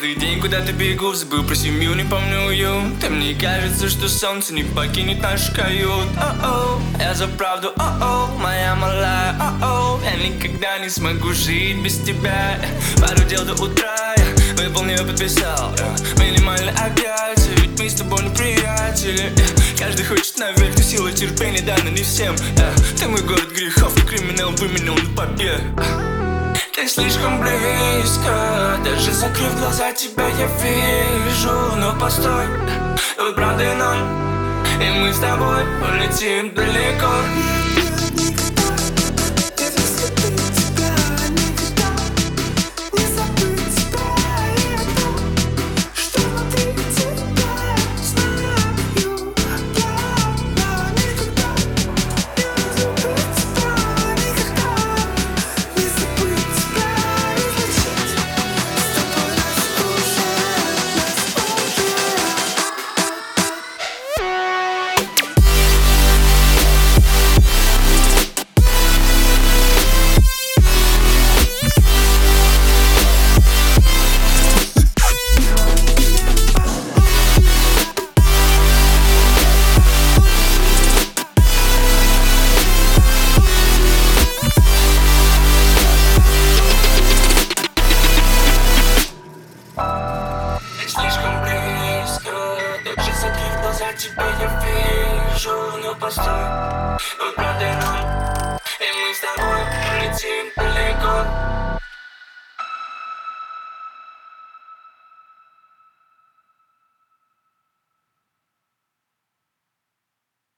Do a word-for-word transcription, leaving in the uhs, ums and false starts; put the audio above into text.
Каждый день куда-то бегу, забыл про семью, не помню уют. И мне кажется, что солнце не покинет наш кают. О-о, я за правду, о-о, моя малая, о-о. Я никогда не смогу жить без тебя. Пару дел до утра я выполнил, подписал, yeah. Минимальное объятие, ведь мы с тобой не приятели, yeah. Каждый хочет наверх, но сила терпения дана не всем, yeah. Ты мой город грехов и криминал выменял на побег. Ты слишком близко, даже закрыв глаза, тебя я вижу. Но постой, тут правда ноль, и мы с тобой улетим далеко. Слишком близко, даже закрыв глаза, тебя я вижу. Но постой, тут правда ноль, и мы с тобой улетим далеко.